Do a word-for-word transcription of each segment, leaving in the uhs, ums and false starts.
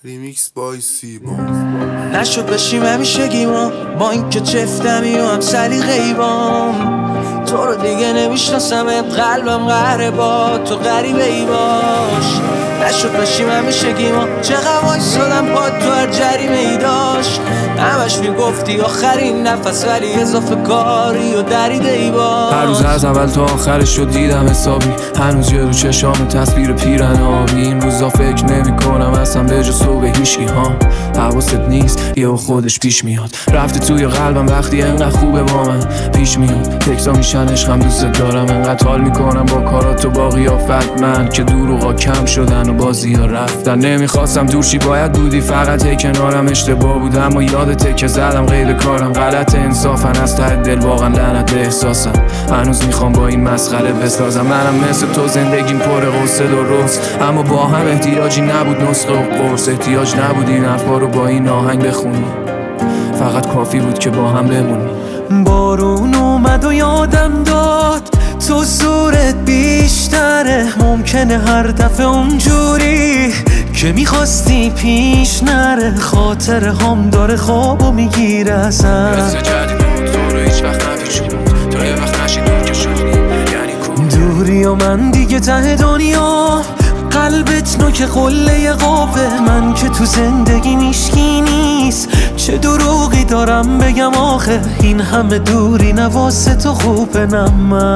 ریمیکس بای سیبا. نشد بشیم همیشه گیما با این که چفتمی و هم سلیقه‌ای بام. تو رو دیگه نمیشناسم، قلبم قهره با تو غریبه ای باش. نشد بشیم همیشه گیما چقدر وایسادم پا تو هر جریمه ای داشت. همش میگفتی آخرین نفس ولی اضافه کاری و دریده ای باش. هر روز از اول تا آخرش شد دیدم حسابی، هنوز یه رو چشام تصویر پیرن آبی. این روزا فکر نمی کنم اصلا به جز تو به هیچی ها. حواست نیست یه خودش پیش میاد، رفته توی قلبم وقتی انقدر خوبه با من پیش میاد. تکسا میشن عشقم دوست دارم، انقدر حال میکنم با کارات و با قیافت من که دروغا کم شدن و بازی ها رفتن. نمیخواستم دورشی باید بودی، فقط هی کنارم اشتباه بود. اما یادته که زدم غیر کارم، غلط انصافن از ته دل واقعا لعنت به احساسم. هنوز میخوام با این مسخره بسازم، منم مثل تو زندگیم پر غصه درست، اما با هم احتیاجی نبود نسخه و قرص. احتیاج نبود این حرفا رو با این آهنگ بخونی، فقط کافی بود که با هم بمونی. بارون اومد و یادم داد تو زورت بیشتره، ممکنه هر دفعه اونجوری که میخواستی پیش نره. خاطر هم داره خوابو میگیره ازم، حس جدید تو رو هیچ وقت نپیچوند، تو یه وقت نشی دور که شدی یعنی کن دوری و من دیگه ته دنیا، قلبت نوک قله قافه. من که تو زندگی میشکی نیست، چه دروغی دارم بگم آخه. این همه دوری نواسه تو خوبه نه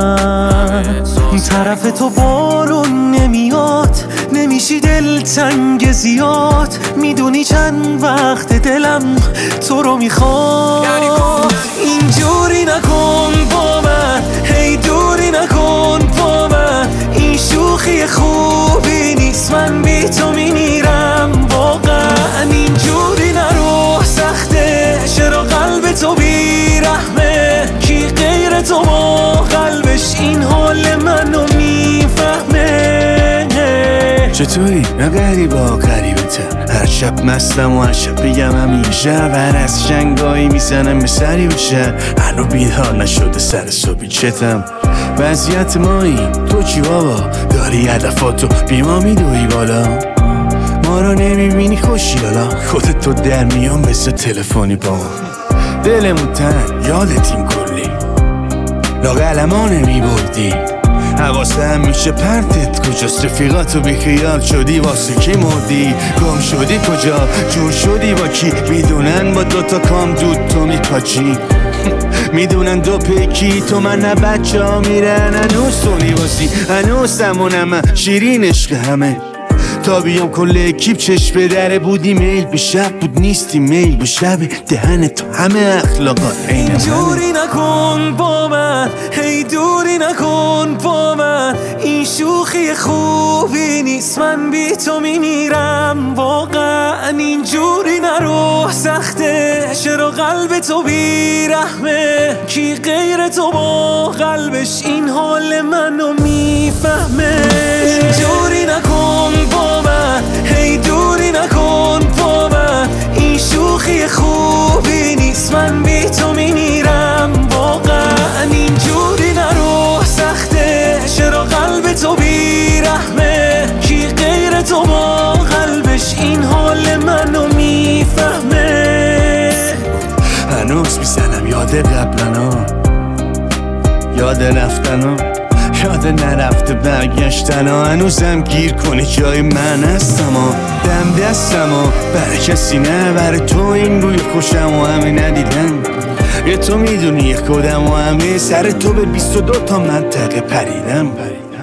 من طرف تو بارون نمیاد، نمیشی دلتنگ زیاد. میدونی چند وقت دلم تو رو میخواد. اینجوری نکن با من، هی دوری نکن با من. این شوخی خوبی نیست، من بی تو میمیرم واقعا. اینجوری نرو سخته، چرا قلب تو بیرحمه. کی غیر تو با قلبش این حال منو میفهمه. چطوری؟ نه غریبا غریبتم، هر شب مستم و هر شب بگم همیشه. ور از شنگایی میزنم به سری بشه، هنو بیدار نشده سر صبحی چتم. وضعیت مایی تو چی بابا؟ داری هدفاتو بی ما میدوی بالا، ما رو نمیبینی خوشی لالا. خودت تو در میان بسه تلفنی با دلمون تن یادتیم کلی، لاغل ما نمیبردی. حواسم میشه پرتت کجاست، رفیقاتو بیخیال شدی واسه کی مردی. گم شدی کجا، جور شدی با کی، میدونن با دوتا کام دود تو میپاچی. میدونن دو پیکی تو من نه بچه ها میرن. هنوز تو لیباسی هنوز سمونم شیرین عشق همه. تا بیام کل اکیپ چشم به دره بودی، میل به شب بود نیستی میل به شب. دهن تو همه اخلاقات اینه. اینجوری نکن با من، هی دوری نکن با من. این شوخی خوبی نیست، من بی تو میمیرم واقعا. اینجوری نرو سخته، چرا قلب تو بیرحمه. کی غیر تو با قلبش این حال منو میفهمه. اینجوری نکن با من، هی دوری نکن با من. این شوخی خوبی نیست، من بی تو میمیرم واقعا. اینجوری نرو سخته، چرا قلب تو بیرحمه. کی غیر تو با قلبش این حال منو میفهمه. هنوز میزنم یاد قبلنا، یاد رفتنا، یاد نرفته برگشتنا. هنوزم گیر کنی جای من هستم ها، دم دستم ها. برای کسی نه، برای تو این روی خوشم و همه ندیدم. یه تو میدونی یک کدم و همه سر تو به بیست و دو تا منطقه پریدم.